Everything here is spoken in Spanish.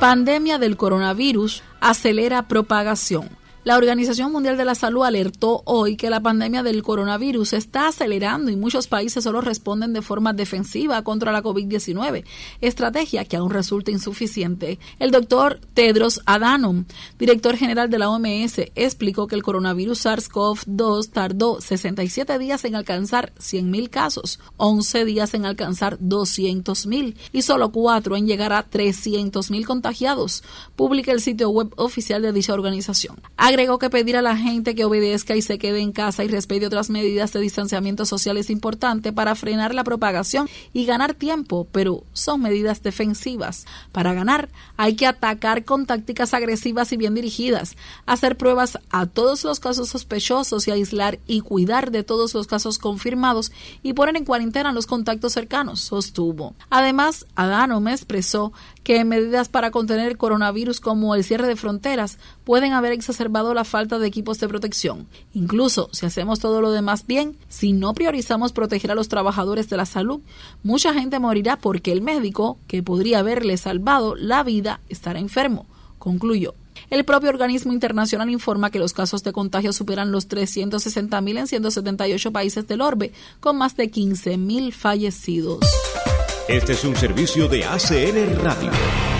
Pandemia del coronavirus acelera propagación. La Organización Mundial de la Salud alertó hoy que la pandemia del coronavirus se está acelerando y muchos países solo responden de forma defensiva contra la COVID-19, estrategia que aún resulta insuficiente. El doctor Tedros Adhanom, director general de la OMS, explicó que el coronavirus SARS-CoV-2 tardó 67 días en alcanzar 100.000 casos, 11 días en alcanzar 200.000 y solo 4 en llegar a 300.000 contagiados, publica el sitio web oficial de dicha organización. Agregó que pedir a la gente que obedezca y se quede en casa y respete otras medidas de distanciamiento social es importante para frenar la propagación y ganar tiempo, pero son medidas defensivas. Para ganar hay que atacar con tácticas agresivas y bien dirigidas, hacer pruebas a todos los casos sospechosos y aislar y cuidar de todos los casos confirmados y poner en cuarentena los contactos cercanos, sostuvo. Además, Adhanom expresó que medidas para contener el coronavirus como el cierre de fronteras pueden haber exacerbado la falta de equipos de protección. Incluso si hacemos todo lo demás bien, si no priorizamos proteger a los trabajadores de la salud, mucha gente morirá porque el médico, que podría haberle salvado la vida, estará enfermo, concluyó. El propio organismo internacional informa que los casos de contagio superan los 360.000 en 178 países del orbe, con más de 15.000 fallecidos. Este es un servicio de ACN Radio.